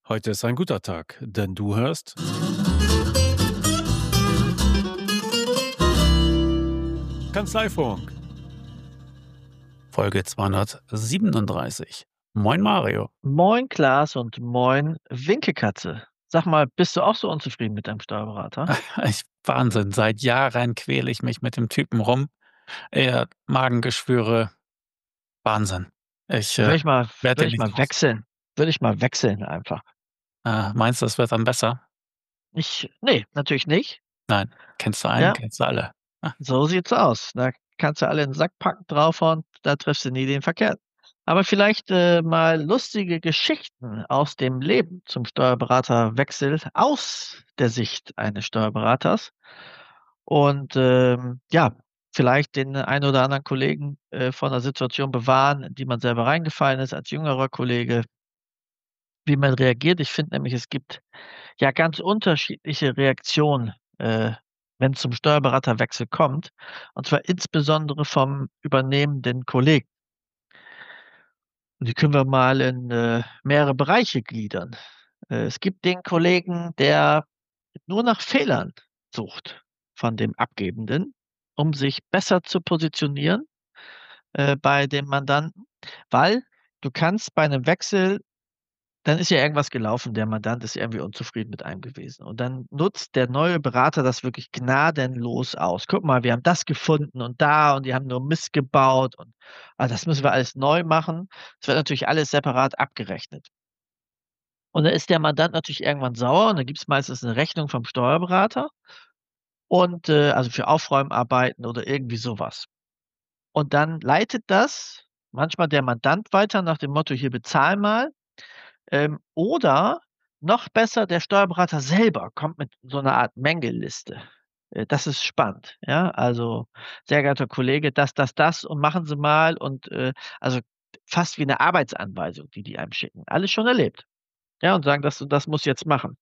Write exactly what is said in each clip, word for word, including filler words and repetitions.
Heute ist ein guter Tag, denn du hörst Kanzleifunk, Folge zweihundertsiebenunddreißig. Moin Mario. Moin Klaas und moin Winkekatze. Sag mal, bist du auch so unzufrieden mit deinem Steuerberater? Ich Wahnsinn, seit Jahren quäle ich mich mit dem Typen rum. Er hat Magengeschwüre, Wahnsinn. Ich, äh, Würde ich mal werde würde den ich nicht mal los. wechseln. Würde ich mal wechseln einfach. Äh, meinst du, es wird dann besser? Ich ne, natürlich nicht. Nein. Kennst du einen, Ja, kennst du alle. Ah, so sieht's aus. Da kannst du alle in 'n Sack packen, draufhauen, da triffst du nie den Verkehrten. Aber vielleicht, äh, mal lustige Geschichten aus dem Leben zum Steuerberaterwechsel aus der Sicht eines Steuerberaters. Und, ähm, ja, vielleicht den einen oder anderen Kollegen, äh, vor 'ner Situation bewahren, in die man selber reingefallen ist als jüngerer Kollege, wie man reagiert. Ich finde nämlich, es gibt ja ganz unterschiedliche Reaktionen, äh, wenn's zum Steuerberaterwechsel kommt, und zwar insbesondere vom übernehmenden Kollegen. Und die können wir mal in, äh, mehrere Bereiche gliedern. Äh, es gibt den Kollegen, der nur nach Fehlern sucht von dem Abgebenden, um sich besser zu positionieren, äh, bei dem Mandanten, weil du kannst bei 'nem Wechsel dann ist ja irgendwas gelaufen, der Mandant ist irgendwie unzufrieden mit einem gewesen. Und dann nutzt der neue Berater das wirklich gnadenlos aus. „Guck mal, wir haben das gefunden und da und die haben nur Mist gebaut und, ah, das müssen wir alles neu machen." Es wird natürlich alles separat abgerechnet. Und dann ist der Mandant natürlich irgendwann sauer und dann gibt's meistens 'ne Rechnung vom Steuerberater und, äh also für Aufräumarbeiten oder irgendwie so was. Und dann leitet das manchmal der Mandant weiter nach dem Motto: „Hier, bezahl mal." Ähm, oder noch besser, der Steuerberater selber kommt mit so 'ner Art Mängelliste. Äh, das ist spannend, ja? Also: „Sehr geehrter Kollege, das, das, das und machen Sie mal." Und, äh, also fast wie 'ne Arbeitsanweisung, die die einem schicken. Alles schon erlebt. Ja, und sagen: „Das und das musst du jetzt machen."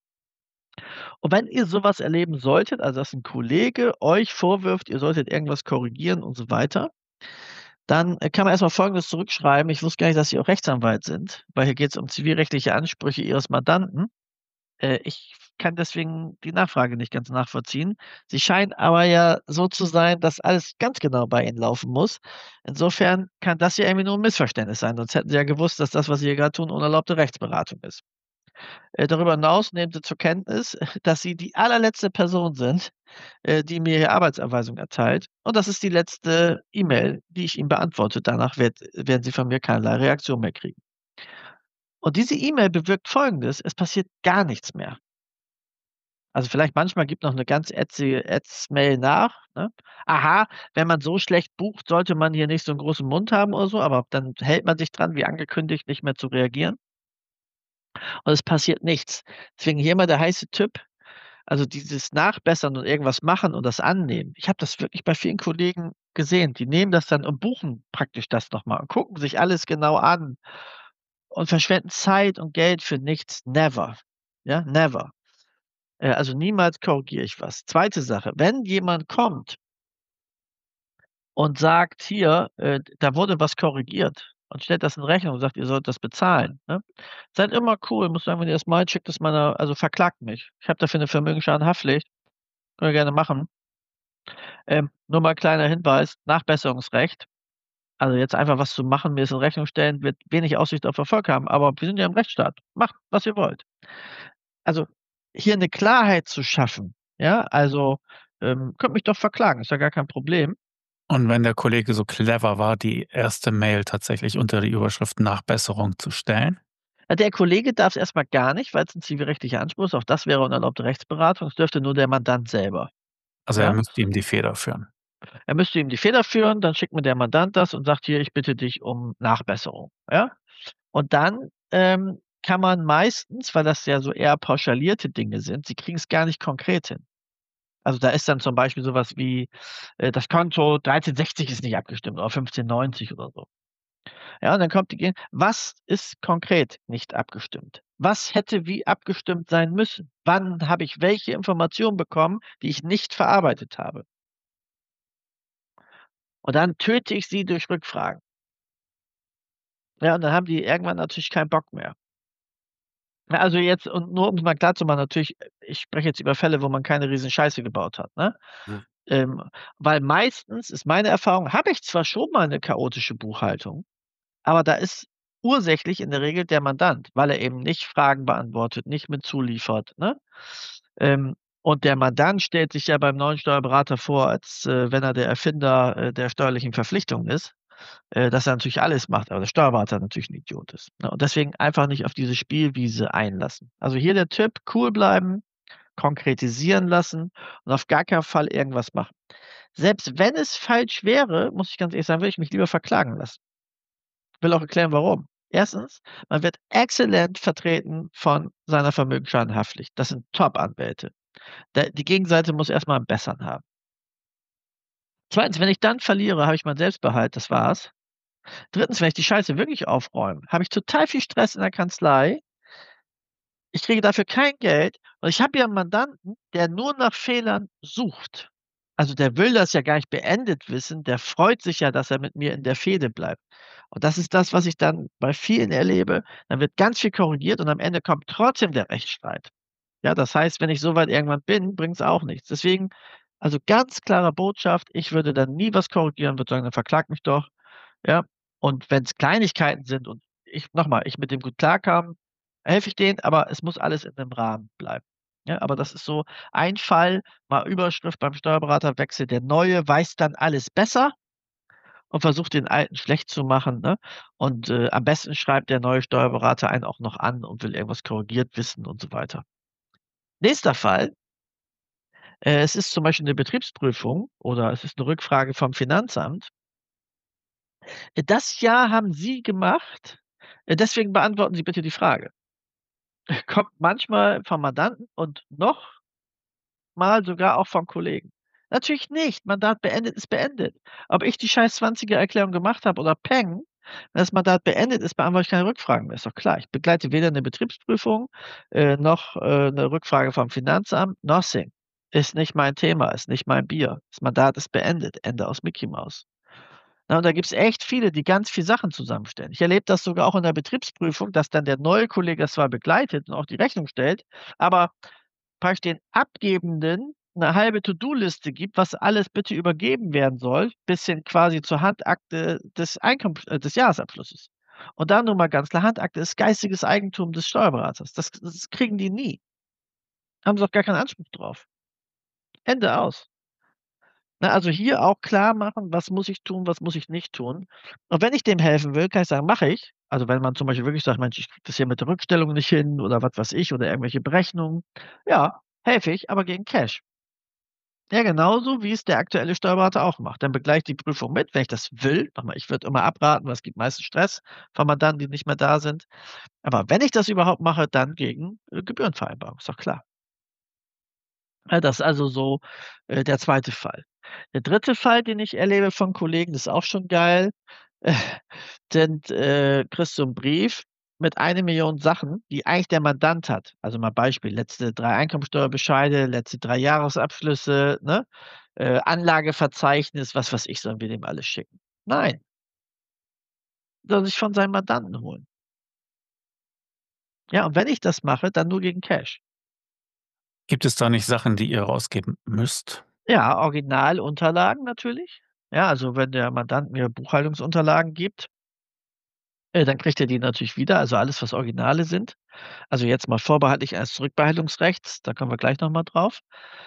Und wenn ihr so was erleben solltet, also dass 'n Kollege euch vorwirft, ihr solltet irgendwas korrigieren und so weiter, dann, äh, kann man erst mal Folgendes zurückschreiben: „Ich wusste gar nicht, dass Sie auch Rechtsanwalt sind, weil hier geht's um zivilrechtliche Ansprüche Ihres Mandanten. Äh, ich kann deswegen die Nachfrage nicht ganz nachvollziehen. Sie scheinen aber ja so zu sein, dass alles ganz genau bei Ihnen laufen muss. Insofern kann das ja irgendwie nur 'n Missverständnis sein, sonst hätten Sie ja gewusst, dass das, was Sie hier grad tun, unerlaubte Rechtsberatung ist. Äh, darüber hinaus nehmen Sie zur Kenntnis, dass Sie die allerletzte Person sind, äh, die mir hier Arbeitsanweisungen erteilt. Und das ist die letzte E-Mail, die ich Ihnen beantworte. Danach wird werden Sie von mir keinerlei Reaktion mehr kriegen." Und diese E-Mail bewirkt Folgendes: Es passiert gar nichts mehr. Also, vielleicht manchmal gibt noch 'ne ganz ätzige Ätz-Mail nach, ne? „Aha, wenn man so schlecht bucht, sollte man hier nicht so 'n großen Mund haben" oder so, aber dann hält man sich dran, wie angekündigt, nicht mehr zu reagieren. Und es passiert nichts. Deswegen hier immer der heiße Tipp, also dieses Nachbessern und irgendwas machen und das annehmen. Ich habe das wirklich bei vielen Kollegen gesehen. Die nehmen das dann und buchen praktisch das noch mal und gucken sich alles genau an und verschwenden Zeit und Geld für nichts. Never, ja, never. Äh, also niemals korrigiere ich was. Zweite Sache, wenn jemand kommt und sagt: „Hier, äh, da wurde was korrigiert" und stellt das in Rechnung und sagt: „Ihr sollt das bezahlen", ne? Seid immer cool, muss sagen: „Wenn ihr das meint, schickt es meiner also verklagt mich. Ich habe dafür 'ne Vermögensschadenhaftpflicht. Könnt ihr gerne machen." Ähm, nur mal kleiner Hinweis, Nachbesserungsrecht. Also jetzt einfach was zu machen, mir das in Rechnung stellen, wird wenig Aussicht auf Erfolg haben, aber wir sind ja im Rechtsstaat. Macht, was ihr wollt. Also, hier 'ne Klarheit zu schaffen, ja? Also, ähm, könnt mich doch verklagen, ist ja gar kein Problem. Und wenn der Kollege so clever war, die erste Mail tatsächlich unter die Überschrift „Nachbesserung“ zu stellen? Äh, der Kollege darf's erst mal gar nicht, weil's 'n zivilrechtlicher Anspruch ist. Auch das wäre unerlaubte Rechtsberatung. Das dürfte nur der Mandant selber, Also, er ja? müsste ihm die Feder führen. Er müsste ihm die Feder führen, dann schickt mir der Mandant das und sagt: „Hier, ich bitte dich um Nachbesserung", ja? Und dann, ähm, kann man meistens, weil das ja so eher pauschalierte Dinge sind, sie kriegen's gar nicht konkret hin. Also, da ist dann zum Beispiel so was wie, äh, das Konto dreizehn sechzig ist nicht abgestimmt oder fünfzehn neunzig oder so. Ja, und dann kommt die Gen was ist konkret nicht abgestimmt? Was hätte wie abgestimmt sein müssen? Wann habe ich welche Informationen bekommen, die ich nicht verarbeitet habe? Und dann töte ich sie durch Rückfragen. Ja, und dann haben die irgendwann natürlich keinen Bock mehr. Na, also jetzt und nur um's mal klarzumachen, natürlich, äh, ich spreche jetzt über Fälle, wo man keine Riesenscheiße gebaut hat, ne? Mhm. Ähm, weil meistens ist meine Erfahrung, habe ich zwar schon mal 'ne chaotische Buchhaltung, aber da ist ursächlich in der Regel der Mandant, weil er eben nicht Fragen beantwortet, nicht mit zuliefert, ne? Ähm, und der Mandant stellt sich ja beim neuen Steuerberater vor, als, äh, wenn er der Erfinder, äh, der steuerlichen Verpflichtungen ist, äh, dass er natürlich alles macht, aber der Steuerberater natürlich 'n Idiot ist, ne? Und deswegen einfach nicht auf diese Spielwiese einlassen. Also, hier der Tipp: Cool bleiben, konkretisieren lassen und auf gar keinen Fall irgendwas machen. Selbst wenn es falsch wäre, muss ich ganz ehrlich sagen, würde ich mich lieber verklagen lassen. Will auch erklären, warum. Erstens, man wird exzellent vertreten von seiner Vermögensschadenhaftpflicht. Das sind Top-Anwälte. Der die Gegenseite muss erst mal 'n Besseren haben. Zweitens, wenn ich dann verliere, habe ich meinen Selbstbehalt, das war's. Drittens, wenn ich die Scheiße wirklich aufräume, habe ich total viel Stress in der Kanzlei. Ich kriege dafür kein Geld und ich habe hier 'n Mandanten, der nur nach Fehlern sucht. Also, der will das ja gar nicht beendet wissen, der freut sich ja, dass er mit mir in der Fehde bleibt. Und das ist das, was ich dann bei vielen erlebe. Dann wird ganz viel korrigiert und am Ende kommt trotzdem der Rechtsstreit. Ja, das heißt, wenn ich so weit irgendwann bin, bringt's auch nichts. Deswegen, also, ganz klare Botschaft, ich würde da nie was korrigieren, würde sagen: „Dann verklagt mich doch“, ja? Und wenn's Kleinigkeiten sind und ich noch mal, ich mit dem gut klarkam, helfe ich denen, aber es muss alles in 'nem Rahmen bleiben, ja? Aber das ist so ein Fall, mal Überschrift beim Steuerberaterwechsel: „Der Neue weiß dann alles besser und versucht, den Alten schlecht zu machen“, ne? Und, äh, am besten schreibt der neue Steuerberater einen auch noch an und will irgendwas korrigiert wissen und so weiter. Nächster Fall äh, es ist zum Beispiel 'ne Betriebsprüfung oder es ist 'ne Rückfrage vom Finanzamt. Äh, das Jahr haben Sie gemacht, äh, deswegen beantworten Sie bitte die Frage. Kommt manchmal vom Mandanten und noch mal sogar auch vom Kollegen. Natürlich nicht. Mandat beendet ist beendet. Ob ich die scheiß Zwanziger Erklärung gemacht habe oder Peng, wenn das Mandat beendet ist, beantworte ich keine Rückfragen mehr, ist doch klar. Ich begleite weder 'ne Betriebsprüfung, äh, noch, äh, 'ne Rückfrage vom Finanzamt, nothing. Ist nicht mein Thema, ist nicht mein Bier. Das Mandat ist beendet, Ende aus Micky Maus. Na, und da gibt's echt viele, die ganz viel Sachen zusammenstellen. Ich erlebe das sogar auch in der Betriebsprüfung, dass dann der neue Kollege das zwar begleitet und auch die Rechnung stellt, aber praktisch den Abgebenden 'ne halbe To-do-Liste gibt, was alles bitte übergeben werden soll, bis hin quasi zur Handakte des Einkomm äh, des Jahresabschlusses. Und dann noch mal ganz klar, Handakte ist geistiges Eigentum des Steuerberaters. Das das kriegen die nie. Haben sie auch gar keinen Anspruch drauf. Ende aus. Ne, also hier auch klarmachen, was muss ich tun, was muss ich nicht tun. Und wenn ich dem helfen will, kann ich sagen: „Mache ich.“ Also, wenn man zum Beispiel wirklich sagt: „Mensch, ich kriege das hier mit der Rückstellung nicht hin“ oder was weiß ich oder irgendwelche Berechnungen. Ja, helfe ich, aber gegen Cash. Ja, genauso wie es der aktuelle Steuerberater auch macht. Dann begleite ich die Prüfung mit, wenn ich das will. Noch mal, ich würde immer abraten, weil es gibt meistens Stress von Mandanten, die nicht mehr da sind. Aber wenn ich das überhaupt mache, dann gegen, äh, Gebührenvereinbarung, ist doch klar. Ja, das ist also so, äh, der zweite Fall. Der dritte Fall, den ich erlebe von Kollegen, ist auch schon geil. Sind äh, kriegst du 'n Brief mit eine Million Sachen, die eigentlich der Mandant hat. Also, mal Beispiel, letzte drei Einkommensteuerbescheide, letzte drei Jahresabschlüsse, ne? Äh, Anlageverzeichnis, was weiß ich, sollen wir dem alles schicken. Nein. Soll sich von seinem Mandanten holen. Ja, und wenn ich das mache, dann nur gegen Cash. Gibt es da nicht Sachen, die ihr rausgeben müsst? Ja, Originalunterlagen natürlich. Ja, also, wenn der Mandant mir Buchhaltungsunterlagen gibt äh, dann kriegt er die natürlich wieder, also, alles, was Originale sind. Also, jetzt mal vorbehaltlich eines Zurückbehaltungsrechts, da kommen wir gleich noch mal drauf.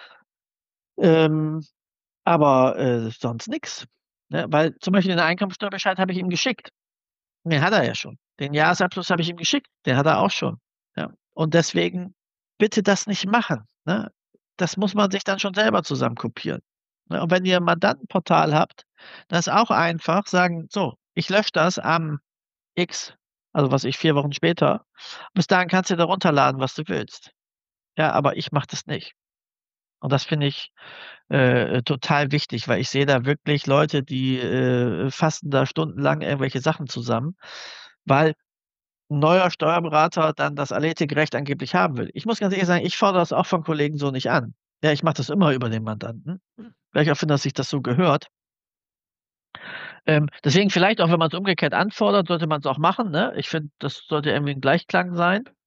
Ähm, aber, äh, sonst nix, ne? Weil zum Beispiel den Einkommensteuerbescheid habe ich ihm geschickt. Den hat er ja schon. Den Jahresabschluss habe ich ihm geschickt, den hat er auch schon, ja? Und deswegen bitte das nicht machen, ne? Das muss man sich dann schon selber zusammenkopieren, ne? Und wenn ihr 'n Mandantenportal habt, das ist auch einfach, sagen: „So, ich lösche das am X“, also, was weiß ich, vier Wochen später. Bis dahin kannst du dir da runterladen, was du willst. Ja, aber ich mache das nicht. Und das finde ich, äh, total wichtig, weil ich sehe da wirklich Leute, die, äh, fassen da stundenlang irgendwelche Sachen zusammen, weil 'n neuer Steuerberater dann das Alleinigrecht angeblich haben will. Ich muss ganz ehrlich sagen, ich fordere das auch von Kollegen so nicht an. Ja, ich mache das immer über den Mandanten, weil ich auch finde, dass sich das so gehört. Ähm, deswegen vielleicht auch, wenn man's umgekehrt anfordert, sollte man's auch machen, ne? Ich finde, das sollte irgendwie 'n Gleichklang sein.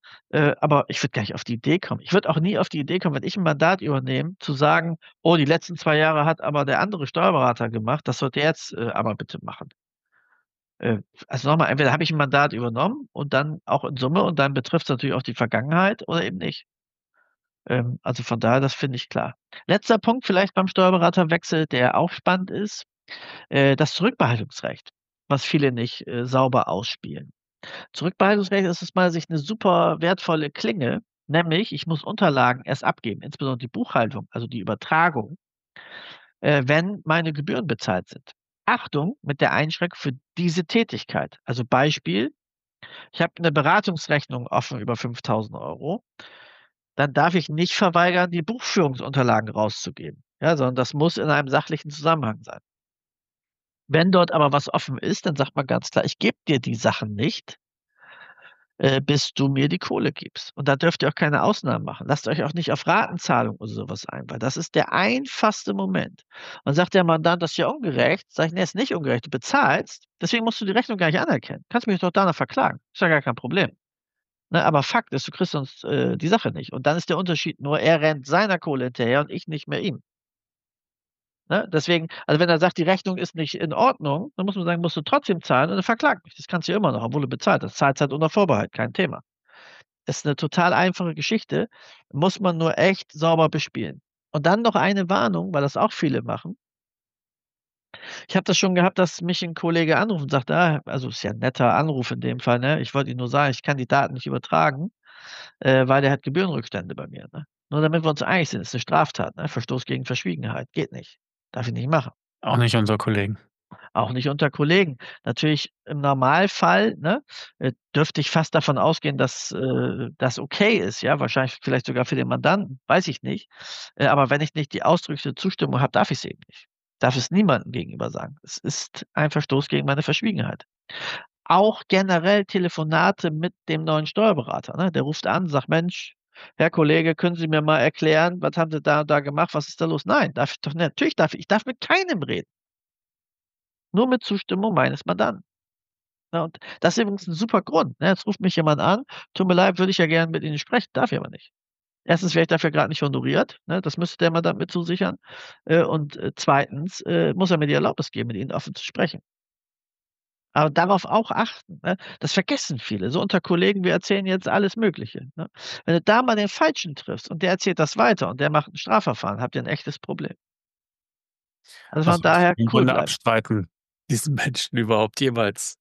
Äh, aber ich würde gar nicht auf die Idee kommen. Ich würde auch nie auf die Idee kommen, wenn ich 'n Mandat übernehme, zu sagen: „Oh, die letzten zwei Jahre hat aber der andere Steuerberater gemacht, das sollte er jetzt, äh, aber bitte machen.“ Äh, also noch mal, entweder habe ich 'n Mandat übernommen und dann auch in Summe und dann betrifft's natürlich auch die Vergangenheit oder eben nicht. Ähm, also von daher, das finde ich klar. Letzter Punkt vielleicht beim Steuerberaterwechsel, der auch spannend ist, äh, das Zurückbehaltungsrecht, was viele nicht, äh, sauber ausspielen. Zurückbehaltungsrecht ist aus meiner Sicht 'ne super wertvolle Klinge, nämlich ich muss Unterlagen erst abgeben, insbesondere die Buchhaltung, also die Übertragung, äh, wenn meine Gebühren bezahlt sind. Achtung, mit der Einschränkung für diese Tätigkeit. Also Beispiel: Ich habe 'ne Beratungsrechnung offen über fünftausend Euro, dann darf ich nicht verweigern, die Buchführungsunterlagen rauszugeben, ja, sondern das muss in einem sachlichen Zusammenhang sein. Wenn dort aber was offen ist, dann sagt man ganz klar: „Ich gebe dir die Sachen nicht“ „äh, bis du mir die Kohle gibst.“ Und da dürft ihr auch keine Ausnahmen machen. Lasst euch auch nicht auf Ratenzahlung oder so was ein, weil das ist der einfachste Moment. Dann sagt der Mandant: „Das ist ja ungerecht.“ Sage ich: „Ne, ist nicht ungerecht. Du bezahlst, deswegen musst du die Rechnung gar nicht anerkennen. Kannst mich doch danach verklagen. Ist ja gar kein Problem. Ne, aber Fakt ist, du kriegst sonst, äh, die Sache nicht.“ Und dann ist der Unterschied nur, er rennt seiner Kohle hinterher und ich nicht mehr ihm. Ne, deswegen also, wenn er sagt, die Rechnung ist nicht in Ordnung, dann muss man sagen: „Musst du trotzdem zahlen oder verklag mich.“ Das kannst du ja immer noch, obwohl du bezahlt hast. Zahlst halt unter Vorbehalt, kein Thema. Ist 'ne total einfache Geschichte, muss man nur echt sauber bespielen. Und dann noch eine Warnung, weil das auch viele machen. Ich habe das schon gehabt, dass mich 'n Kollege anruft und sagt: „Ah“ also, ist ja 'n netter Anruf in dem Fall, ne? Ich wollte ihm nur sagen, ich kann die Daten nicht übertragen, äh, weil der hat Gebührenrückstände bei mir, ne? Nur damit wir uns einig sind, ist 'ne Straftat, ne? Verstoß gegen Verschwiegenheit, geht nicht. Darf ich nicht machen. Auch nicht unter Kollegen. Auch nicht unter Kollegen. Natürlich im Normalfall, ne, äh, dürfte ich fast davon ausgehen, dass, äh, das okay ist, ja, wahrscheinlich vielleicht sogar für den Mandanten, weiß ich nicht. Äh, aber wenn ich nicht die ausdrückliche Zustimmung habe, darf ich's eben nicht. Darf es niemandem gegenüber sagen. Es ist ein Verstoß gegen meine Verschwiegenheit. Auch generell Telefonate mit dem neuen Steuerberater, ne? Der ruft an, sagt: „Mensch, Herr Kollege, können Sie mir mal erklären, was haben Sie da und da gemacht? Was ist da los?“ Nein, darf ich doch nicht. Natürlich darf ich ich darf mit keinem reden. Nur mit Zustimmung meines Mandanten. Ne, und das ist übrigens 'n super Grund, ne? Jetzt ruft mich jemand an: „Tut mir leid, würde ich ja gerne mit Ihnen sprechen“, darf ich aber nicht. Erstens werde ich dafür grad nicht honoriert, ne? Das müsste der Mandant mit zusichern. Äh, und, äh, zweitens, äh, muss er mir die Erlaubnis geben, mit Ihnen offen zu sprechen. Aber darauf auch achten, ne? Das vergessen viele. So unter Kollegen, wir erzählen jetzt alles Mögliche, ne? Wenn du da mal den Falschen triffst und der erzählt das weiter und der macht 'n Strafverfahren, habt ihr 'n echtes Problem. Also von Also, daher im cool Grunde bleiben. abstreiten, diesen Menschen überhaupt jemals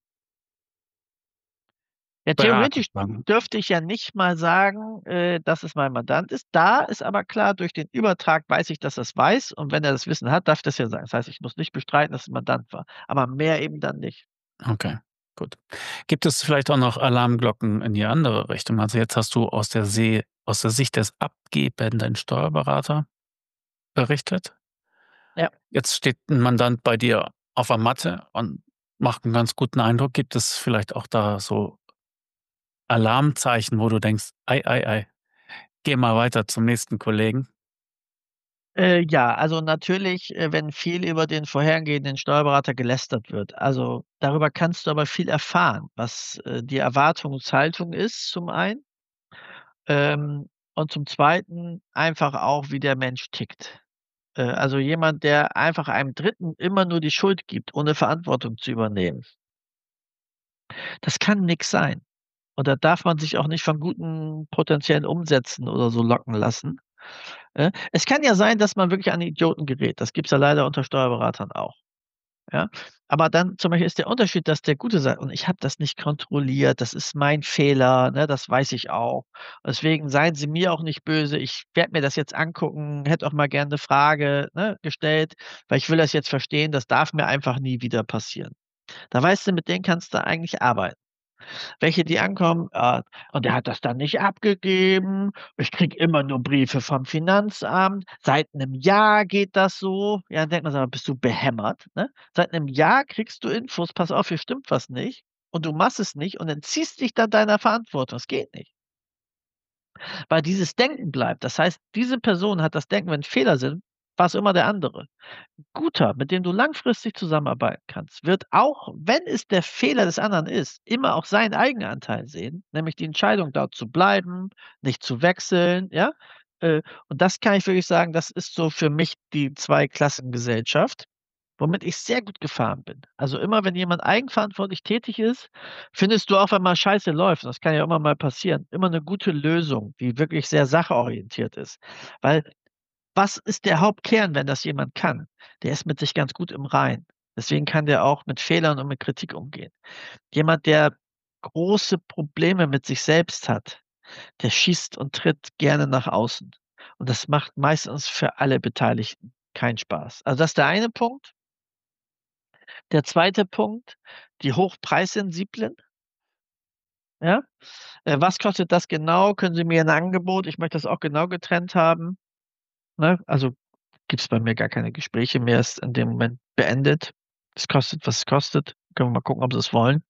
Ja, beraten theoretisch zu haben. dürfte ich ja nicht mal sagen, äh, dass es mein Mandant ist. Da ist aber klar, durch den Übertrag weiß ich, dass er's weiß und wenn er das Wissen hat, darf ich das ja sagen. Das heißt, ich muss nicht bestreiten, dass es 'n Mandant war, aber mehr eben dann nicht. Okay, gut. Gibt es vielleicht auch noch Alarmglocken in die andere Richtung? Also, jetzt hast du aus der See aus der Sicht des abgebenden Steuerberater berichtet. Ja. Jetzt steht 'n Mandant bei dir auf der Matte und macht 'n ganz guten Eindruck. Gibt es vielleicht auch da so Alarmzeichen, wo du denkst: „Ei, ei, ei, gehe mal weiter zum nächsten Kollegen?“ Äh, ja, also natürlich, äh, wenn viel über den vorhergehenden Steuerberater gelästert wird. Also, darüber kannst du aber viel erfahren, was, äh, die Erwartungshaltung ist, zum einen. Ähm, und zum Zweiten einfach auch, wie der Mensch tickt. Äh, also jemand, der einfach einem Dritten immer nur die Schuld gibt, ohne Verantwortung zu übernehmen das kann nix sein. Und da darf man sich auch nicht von guten potenziellen Umsätzen oder so locken lassen, äh? Es kann ja sein, dass man wirklich an Idioten gerät. Das gibt's ja leider unter Steuerberatern auch, ja? Aber dann zum Beispiel ist der Unterschied, dass der Gute sagt: „Und ich habe das nicht kontrolliert, das ist mein Fehler, ne, das weiß ich auch. Deswegen seien Sie mir auch nicht böse. Ich werde mir das jetzt angucken, hätte auch mal gern 'ne Frage, ne, gestellt, weil ich will das jetzt verstehen, das darf mir einfach nie wieder passieren.“ Da weißt du, mit denen kannst du eigentlich arbeiten. Welche, die ankommen: „Ah, und der hat das dann nicht abgegeben. Ich kriege immer nur Briefe vom Finanzamt. Seit 'nem Jahr geht das so.“ Ja, dann denkt man sich: „Bist du behämmert, ne? Seit 'nem Jahr kriegst du Infos: ‚Pass auf, hier stimmt was nicht.‘ Und du machst es nicht und entziehst dich dann deiner Verantwortung. Das geht nicht. Weil dieses Denken bleibt. Das heißt, diese Person hat das Denken, wenn Fehler sind was immer der andere. Guter, mit dem du langfristig zusammenarbeiten kannst, wird auch, wenn es der Fehler des anderen ist, immer auch seinen Eigenanteil sehen, nämlich die Entscheidung, dort zu bleiben, nicht zu wechseln, ja? Äh, und das kann ich wirklich sagen, das ist so für mich die Zweiklassengesellschaft, womit ich sehr gut gefahren bin. Also, immer wenn jemand eigenverantwortlich tätig ist, findest du auch, wenn mal Scheiße läuft, und das kann ja immer mal passieren, immer 'ne gute Lösung, die wirklich sehr sachorientiert ist. Weil was ist der Hauptkern, wenn das jemand kann? Der ist mit sich ganz gut im Reinen. Deswegen kann der auch mit Fehlern und mit Kritik umgehen. Jemand, der große Probleme mit sich selbst hat, der schießt und tritt gerne nach außen. Und das macht meistens für alle Beteiligten keinen Spaß. Also, das ist der eine Punkt. Der zweite Punkt, die Hochpreissensiblen. Ja? Äh, was kostet das genau? Können Sie mir 'n Angebot, ich möchte das auch genau getrennt haben, ne? Also, gibt's bei mir gar keine Gespräche mehr, ist in dem Moment beendet. Es kostet, was es kostet. Können wir mal gucken, ob sie's wollen.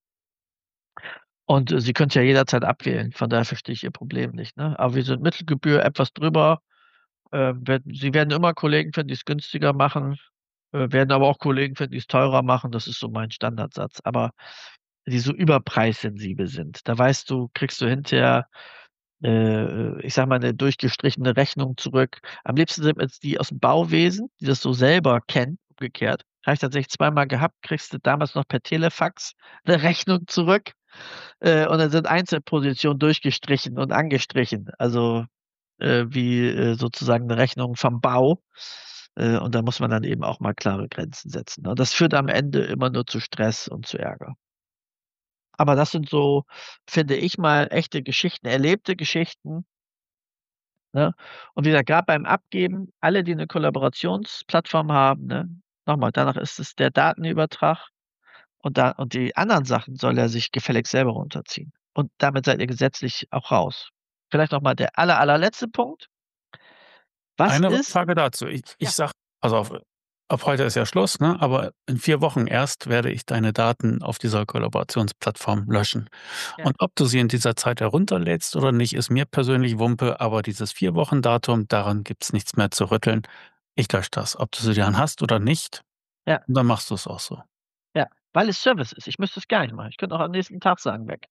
Und, äh, Sie können's ja jederzeit abwählen, von daher verstehe ich Ihr Problem nicht, ne? Aber wir sind Mittelgebühr etwas drüber. Ähm, werden Sie werden immer Kollegen finden, die's günstiger machen, äh, werden aber auch Kollegen finden, die's teurer machen. Das ist so mein Standardsatz. Aber die so überpreissensibel sind, da weißt du, kriegst du hinterher, äh, ich sage mal, 'ne durchgestrichene Rechnung zurück. Am liebsten sind mir's die aus'm Bauwesen, die das so selber kennen, umgekehrt. Habe ich tatsächlich zweimal gehabt, kriegst du damals noch per Telefax 'ne Rechnung zurück, äh, und dann sind Einzelpositionen durchgestrichen und angestrichen, also, äh, wie, äh, sozusagen 'ne Rechnung vom Bau. Äh, und da muss man dann eben auch mal klare Grenzen setzen, ne? Das führt am Ende immer nur zu Stress und zu Ärger. Aber das sind so, finde ich mal, echte Geschichten, erlebte Geschichten ne? Und wie gesagt, grad beim Abgeben, alle, die 'ne Kollaborationsplattform haben, ne, noch mal, danach ist es der Datenübertrag und da und die anderen Sachen soll er sich gefälligst selber runterziehen. Und damit seid ihr gesetzlich auch raus. Vielleicht noch mal der aller allerletzte Punkt. Was Eine ist Rückfrage dazu. Ich ich ja. sage pass auf, ab heute ist ja Schluss, ne, aber in vier Wochen erst werde ich deine Daten auf dieser Kollaborationsplattform löschen. Ja. Und ob du sie in dieser Zeit herunterlädst oder nicht, ist mir persönlich Wumpe, aber dieses vier Wochen Datum, daran gibt's nichts mehr zu rütteln. Ich lösche das, ob du sie dann hast oder nicht, Ja. und dann machst du's auch so. Ja, weil es Service ist. Ich müsste es gar nicht machen. Ich könnte auch am nächsten Tag sagen: „Weg.“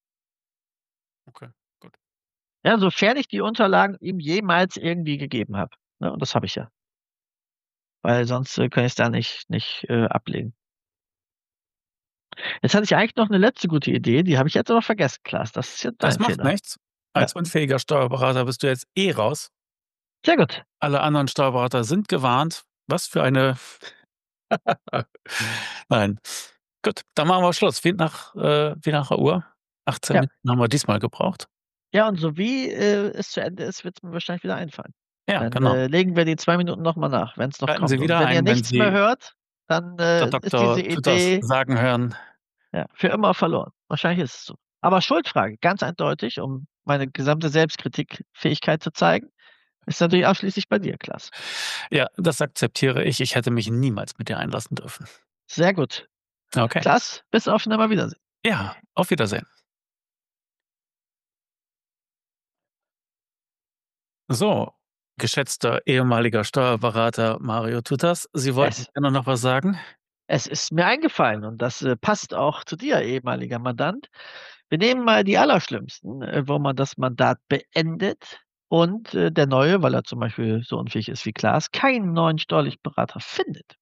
Okay, gut. Ja, sofern ich die Unterlagen ihm jemals irgendwie gegeben habe, ne, und das habe ich ja. Weil sonst, äh, kann ich's da nicht nicht, äh, ablegen. Jetzt hatte ich eigentlich noch 'ne letzte gute Idee, die habe ich jetzt aber vergessen, Klaas. Das ist jetzt Das dein macht Fehler. nichts. Ja. Als unfähiger Steuerberater bist du jetzt eh raus. Sehr gut. Alle anderen Steuerberater sind gewarnt. Was für eine Nein. Gut, dann machen wir Schluss. Wie nach äh, wie nach der Uhr? achtzehn Ja. Minuten haben wir diesmal gebraucht. Ja, und so wie, äh, es zu Ende ist, wird's mir wahrscheinlich wieder einfallen. Ja, Dann, genau. äh, legen wir die zwei Minuten noch mal nach, wenn's noch Schalten Sie kommt. Und wieder wenn ihr ein, wenn nichts mehr Sie hört, dann, Doktor äh, ist diese Doktor Tüters Idee sagen hören ja, für immer verloren. Wahrscheinlich ist es so. Aber Schuldfrage, ganz eindeutig, um meine gesamte Selbstkritikfähigkeit zu zeigen, ist natürlich ausschließlich bei dir, Klaas. Ja, das akzeptiere ich. Ich hätte mich niemals mit dir einlassen dürfen. Sehr gut. Okay. Klaas, bis auf Nimmerwiedersehen. Ja, auf Wiedersehen. So, geschätzter ehemaliger Steuerberater Mario Tüters, Sie wollten Es gerne noch was sagen? es ist mir eingefallen und das, äh, passt auch zu dir, ehemaliger Mandant. Wir nehmen mal die Allerschlimmsten, äh, wo man das Mandat beendet und, äh, der Neue, weil er zum Beispiel so unfähig ist wie Klaas, keinen neuen steuerlichen Berater findet.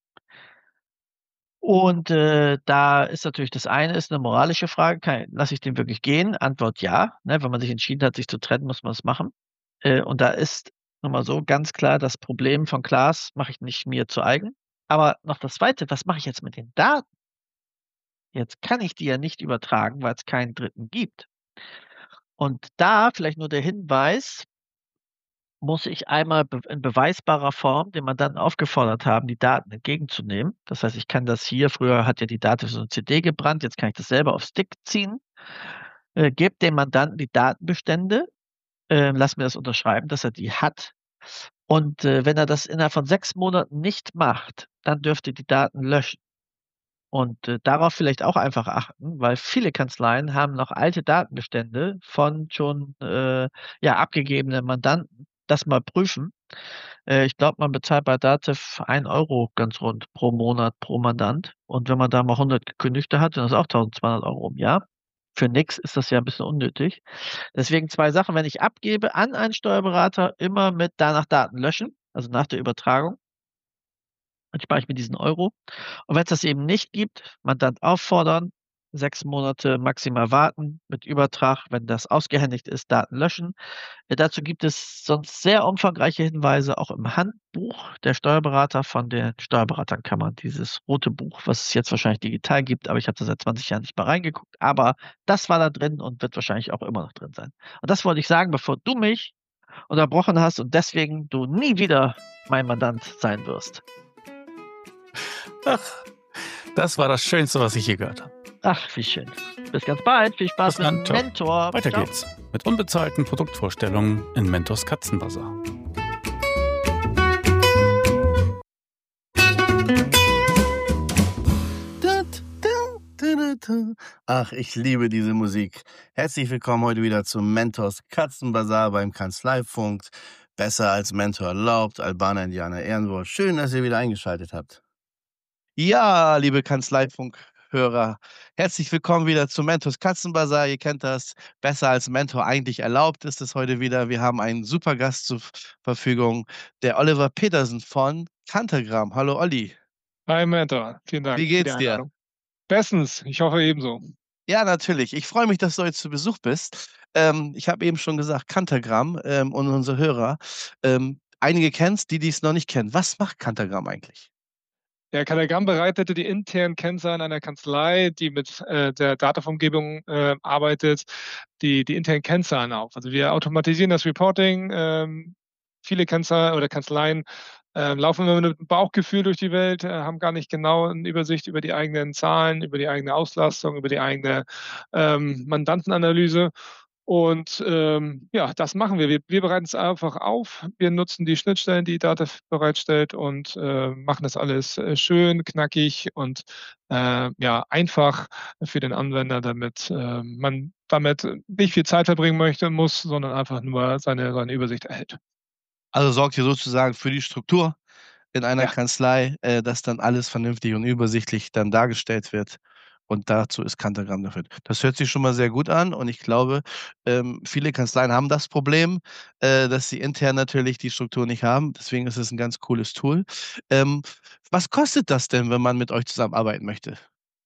Und, äh, da ist natürlich das eine ist 'ne moralische Frage, kei lasse ich den wirklich gehen? Antwort: „Ja“, ne? Wenn man sich entschieden hat, sich zu trennen, muss man's machen. Äh, und da ist nun mal so ganz klar das Problem von Klaas mache ich nicht mir zu eigen. Aber noch das Zweite, was mache ich jetzt mit den Daten? Jetzt kann ich die ja nicht übertragen, weil's keinen Dritten gibt. Und da vielleicht nur der Hinweis muss ich einmal be in beweisbarer Form den Mandanten aufgefordert haben, die Daten entgegenzunehmen. Das heißt, ich kann das hier früher hat ja die Date so 'ne CD gebrannt, jetzt kann ich das selber auf Stick ziehen, äh, gebe dem Mandanten die Datenbestände, äh, lasse mir das unterschreiben, dass er die hat. Und, äh, wenn er das innerhalb von sechs Monaten nicht macht, dann dürft ihr die Daten löschen. Und, äh, darauf vielleicht auch einfach achten, weil viele Kanzleien haben noch alte Datenbestände von schon, äh, ja, abgegebenen Mandanten. Das mal prüfen. Äh, ich glaube, man bezahlt bei Dativ ein Euro ganz rund pro Monat pro Mandant. Und wenn man da mal hundert Gekündigte hat, sind das auch tausendzweihundert Euro im Jahr. Für nix ist das ja ein bisschen unnötig. Deswegen zwei Sachen, wenn ich abgebe an einen Steuerberater, immer mit danach Daten löschen, also nach der Übertragung. Dann spare ich mir diesen Euro. Und wenn es das eben nicht gibt, Mandant auffordern, sechs Monate maximal warten mit Übertrag. Wenn das ausgehändigt ist, Daten löschen. Äh, dazu gibt es sonst sehr umfangreiche Hinweise auch im Handbuch der Steuerberater von den Steuerberaterkammern. Dieses rote Buch, was es jetzt wahrscheinlich digital gibt, aber ich habe da seit zwanzig Jahren nicht mehr reingeguckt. Aber das war da drin und wird wahrscheinlich auch immer noch drin sein. Und das wollte ich sagen, bevor du mich unterbrochen hast und deswegen du nie wieder mein Mandant sein wirst. Ach, das war das Schönste, was ich je gehört habe. Ach, wie schön. Bis ganz bald. Viel Spaß Bis dann, mit ciao. Mentor. Weiter Ciao. geht's mit unbezahlten Produktvorstellungen in Mentors Katzenbazar. Ach, ich liebe diese Musik. Herzlich willkommen heute wieder zum Mentors Katzenbazar beim Kanzleifunk. Besser als Mentor erlaubt, Albaner Indianer Ehrenwort. Schön, dass ihr wieder eingeschaltet habt. Ja, liebe Kanzleifunk-Hörer, herzlich willkommen wieder zum Mentors Katzenbazar. Ihr kennt das, besser als Mentor eigentlich erlaubt ist es heute wieder. Wir haben einen super Gast zur Verfügung, der Oliver Petersen von Kantagram. Hallo Olli. Hi Mentor, vielen Dank Wie für die geht's dir? Einladung. Bestens, ich hoffe ebenso. Ja, natürlich. Ich freue mich, dass du heute zu Besuch bist. Ähm, ich habe eben schon gesagt, Kantagram ähm, und unsere Hörer. Ähm, einige kennen's, die, die es noch nicht kennen. Was macht Kantagram eigentlich? Ja, Kantagram bereitete die internen Kennzahlen einer Kanzlei, die mit äh, der Datenumgebung äh, arbeitet, die, die internen Kennzahlen auf. Also wir automatisieren das Reporting. Ähm, viele Kennzahlen oder Kanzleien äh, laufen immer mit einem Bauchgefühl durch die Welt, äh, haben gar nicht genau eine Übersicht über die eigenen Zahlen, über die eigene Auslastung, über die eigene ähm, Mandantenanalyse. Und ähm, ja, das machen wir. wir. Wir bereiten es einfach auf. Wir nutzen die Schnittstellen, die Dativ bereitstellt und äh, machen das alles äh, schön, knackig und äh, ja, einfach für den Anwender, damit äh, man damit nicht viel Zeit verbringen möchte, muss, sondern einfach nur seine, seine Übersicht erhält. Also sorgt ihr sozusagen für die Struktur in einer Ja. Kanzlei, äh, dass dann alles vernünftig und übersichtlich dann dargestellt wird. Und dazu ist Kantagram dafür. Das hört sich schon mal sehr gut an und ich glaube, ähm, viele Kanzleien haben das Problem, äh, dass sie intern natürlich die Struktur nicht haben. Deswegen ist es ein ganz cooles Tool. Ähm, was kostet das denn, wenn man mit euch zusammenarbeiten möchte?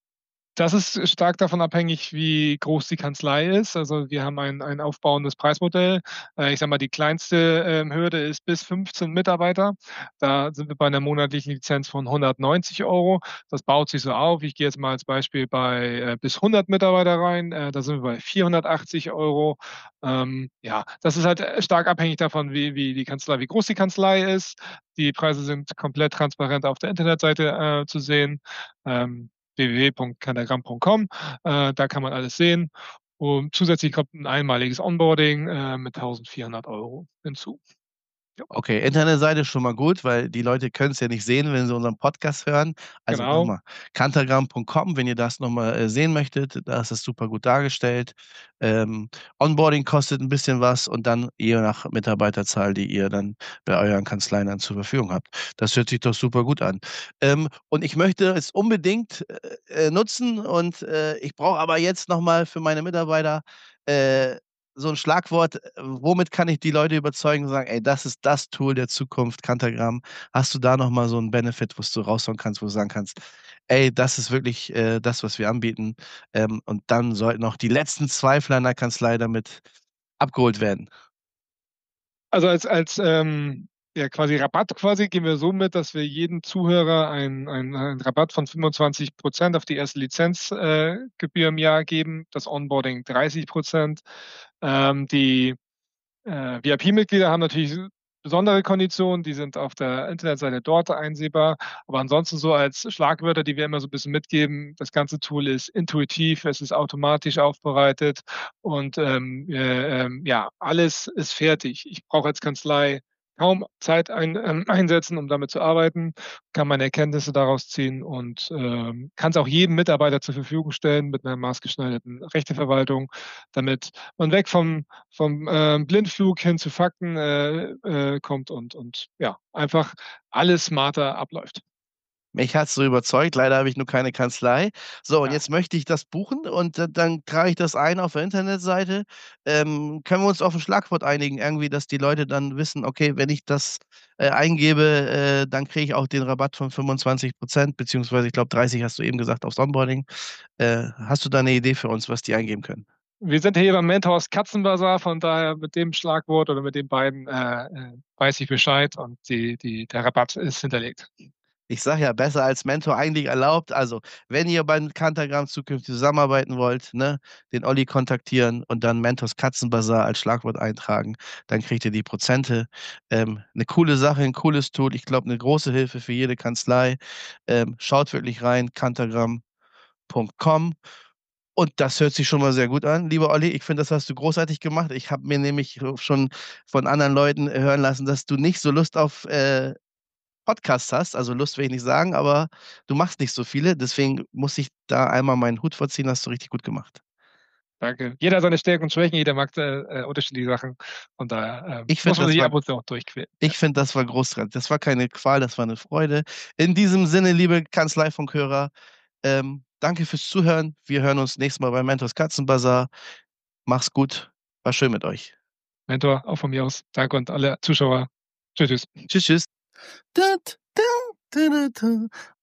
Das ist stark davon abhängig, wie groß die Kanzlei ist. Also wir haben ein, ein aufbauendes Preismodell. Äh, ich sage mal, die kleinste ähm, Hürde ist bis fünfzehn Mitarbeiter. Da sind wir bei einer monatlichen Lizenz von hundertneunzig Euro. Das baut sich so auf. Ich gehe jetzt mal als Beispiel bei äh, bis hundert Mitarbeiter rein. Äh, da sind wir bei vierhundertachtzig Euro. Ähm, ja, das ist halt stark abhängig davon, wie, wie die Kanzlei, wie groß die Kanzlei ist. Die Preise sind komplett transparent auf der Internetseite äh, zu sehen. Ähm, w w w punkt kantagram punkt com. Äh, da kann man alles sehen. Und zusätzlich kommt ein einmaliges Onboarding äh, mit eintausendvierhundert Euro hinzu. Ja, Okay, Internetseite ist schon mal gut, weil die Leute können es ja nicht sehen, wenn sie unseren Podcast hören. Also genau. nochmal, kantagram punkt com, wenn ihr das nochmal äh, sehen möchtet, da ist es super gut dargestellt. Ähm, Onboarding kostet ein bisschen was und dann je nach Mitarbeiterzahl, die ihr dann bei euren Kanzleien dann zur Verfügung habt. Das hört sich doch super gut an. Ähm, und ich möchte es unbedingt äh, äh, nutzen und äh, ich brauche aber jetzt nochmal für meine Mitarbeiter äh, so ein Schlagwort, äh, womit kann ich die Leute überzeugen und sagen, ey, das ist das Tool der Zukunft, Kantagram. Hast du da noch mal so 'n Benefit, was du raushauen kannst, wo du sagen kannst: „Ey, das ist wirklich, äh, das, was wir anbieten." Ähm, und dann sollten auch die letzten Zweifler in der Kanzlei damit abgeholt werden. Also als, als ähm, ja, quasi Rabatt quasi gehen wir so mit, dass wir jedem Zuhörer einen einen einen Rabatt von fünfundzwanzig Prozent auf die erste Lizenzgebühr äh, Gebühr im Jahr geben, das Onboarding dreißig Prozent. Ähm, die Äh, V I P-Mitglieder haben natürlich besondere Konditionen, die sind auf der Internetseite dort einsehbar. Aber ansonsten so als Schlagwörter, die wir immer so ein bisschen mitgeben, das ganze Tool ist intuitiv, es ist automatisch aufbereitet und ähm, äh, ähm, ja, alles ist fertig. Ich brauche als Kanzlei kaum Zeit ein, ähm, einsetzen, um damit zu arbeiten, kann meine Erkenntnisse daraus ziehen und ähm, kann es auch jedem Mitarbeiter zur Verfügung stellen mit einer maßgeschneiderten Rechteverwaltung, damit man weg vom, vom äh, Blindflug hin zu Fakten äh, äh, kommt und, und ja, einfach alles smarter abläuft. Mich hat's so überzeugt, leider habe ich nur keine Kanzlei. So, und Ja. jetzt möchte ich das buchen und äh, dann trage ich das ein auf der Internetseite. Ähm, können wir uns auf ein Schlagwort einigen, irgendwie, dass die Leute dann wissen, okay, wenn ich das äh, eingebe, äh, dann kriege ich auch den Rabatt von fünfundzwanzig Prozent, beziehungsweise ich glaube dreißig hast du eben gesagt aufs Onboarding. Äh, hast du da eine Idee für uns, was die eingeben können? Wir sind hier beim Mentors Katzenbazar, von daher mit dem Schlagwort oder mit den beiden äh, äh, weiß ich Bescheid und die, die, der Rabatt ist hinterlegt. Ich sage ja, besser als Mentor eigentlich erlaubt. Also, wenn ihr beim Kantagramm zukünftig zusammenarbeiten wollt, ne, den Olli kontaktieren und dann Mentors Katzenbazar als Schlagwort eintragen, dann kriegt ihr die Prozente. Ähm, eine coole Sache, ein cooles Tool. Ich glaube, eine große Hilfe für jede Kanzlei. Ähm, schaut wirklich rein, kantagramm punkt com. Und das hört sich schon mal sehr gut an, lieber Olli. Ich finde, das hast du großartig gemacht. Ich habe mir nämlich schon von anderen Leuten hören lassen, dass du nicht so Lust auf äh, Podcasts hast, also Lust will ich nicht sagen, aber du machst nicht so viele, deswegen muss ich da einmal meinen Hut vorziehen, hast du richtig gut gemacht. Danke. Jeder hat seine Stärken und Schwächen, jeder mag äh, äh, unterschiedliche Sachen. Von daher äh, Ich muss finde, man das sich war, ab und zu auch durchquälen. Ja. ich finde, das war großartig. Das war keine Qual, das war eine Freude. In diesem Sinne, liebe Kanzleifunkhörer, ähm, danke fürs Zuhören. Wir hören uns nächstes Mal bei Mentors Katzenbazar. Mach's gut. War schön mit euch. Mentor, auch von mir aus. Danke und alle Zuschauer. Tschüss, tschüss. Tschüss, tschüss.